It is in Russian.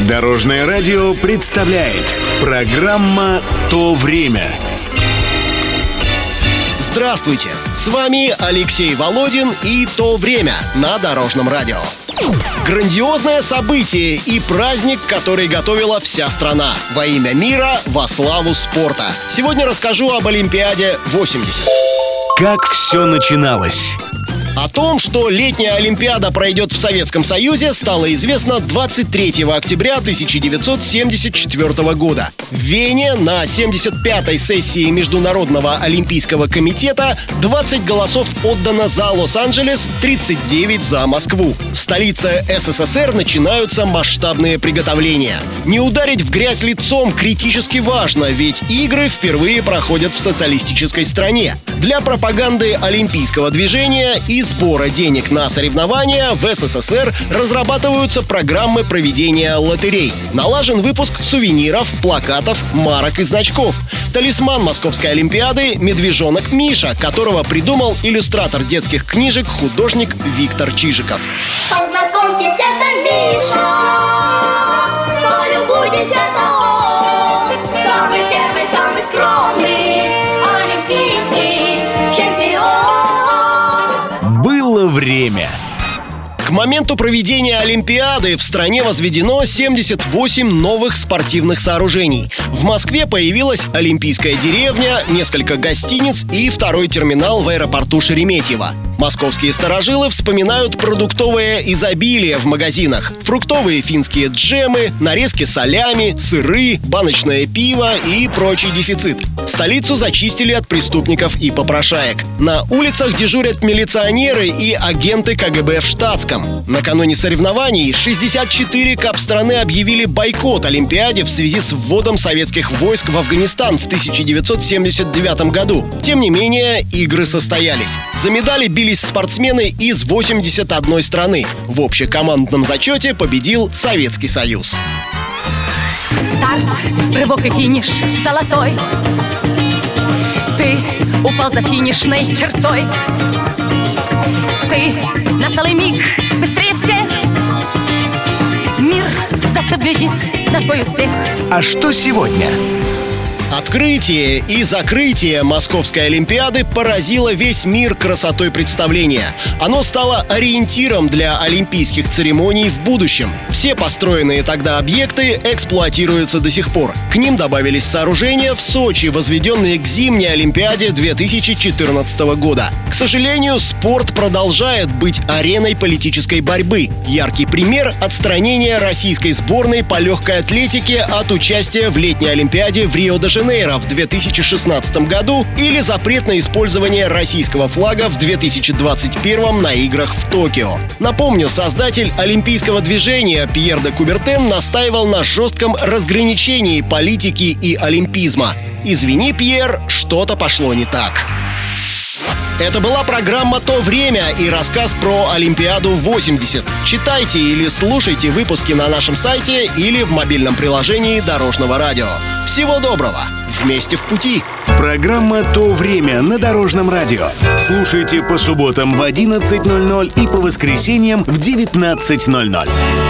Дорожное радио представляет программа «То время». Здравствуйте! С вами Алексей Володин и «То время» на Дорожном радио. Грандиозное событие и праздник, который готовила вся страна во имя мира, во славу спорта. Сегодня расскажу об Олимпиаде 80. Как все начиналось? О том, что летняя Олимпиада пройдет в Советском Союзе, стало известно 23 октября 1974 года. В Вене на 75-й сессии Международного олимпийского комитета 20 голосов отдано за Лос-Анджелес, 39 за Москву. В столице СССР начинаются масштабные приготовления. Не ударить в грязь лицом критически важно, ведь игры впервые проходят в социалистической стране. Для пропаганды олимпийского движения и сбора денег на соревнования в СССР разрабатываются программы проведения лотерей. Налажен выпуск сувениров, плакатов, марок и значков. Талисман Московской Олимпиады — медвежонок Миша, которого придумал иллюстратор детских книжек, художник Виктор Чижиков. Познакомьтесь, это Миша, полюбуйтесь, это он, самый первый, самый скромный олимпийский чемпион. Было время. К моменту проведения Олимпиады в стране возведено 78 новых спортивных сооружений. В Москве появилась Олимпийская деревня, несколько гостиниц и второй терминал в аэропорту Шереметьево. Московские старожилы вспоминают продуктовое изобилие в магазинах. Фруктовые финские джемы, нарезки солями, сыры, баночное пиво и прочий дефицит. Столицу зачистили от преступников и попрошаек. На улицах дежурят милиционеры и агенты КГБ в штатском. Накануне соревнований 64 капстраны объявили бойкот Олимпиаде в связи с вводом советских войск в Афганистан в 1979 году. Тем не менее, игры состоялись. За медали бились спортсмены из 81 страны. В общекомандном зачете победил Советский Союз. Старт, рывок и финиш золотой. Ты упал за финишной чертой. Ты на целый миг быстрее всех. Мир застыв глядит на твой успех. А что сегодня? Открытие и закрытие Московской Олимпиады поразило весь мир красотой представления. Оно стало ориентиром для олимпийских церемоний в будущем. Все построенные тогда объекты эксплуатируются до сих пор. К ним добавились сооружения в Сочи, возведенные к зимней Олимпиаде 2014 года. К сожалению, спорт продолжает быть ареной политической борьбы. Яркий пример — отстранение российской сборной по легкой атлетике от участия в летней Олимпиаде в Рио-де-Жанейро в 2016 году или запрет на использование российского флага в 2021 на играх в Токио. Напомню, создатель олимпийского движения Пьер де Кубертен настаивал на жестком разграничении политики и олимпизма. Извини, Пьер, что-то пошло не так. Это была программа «То время» и рассказ про Олимпиаду 80. Читайте или слушайте выпуски на нашем сайте или в мобильном приложении Дорожного радио. Всего доброго! Вместе в пути! Программа «То время» на Дорожном радио. Слушайте по субботам в 11:00 и по воскресеньям в 19:00.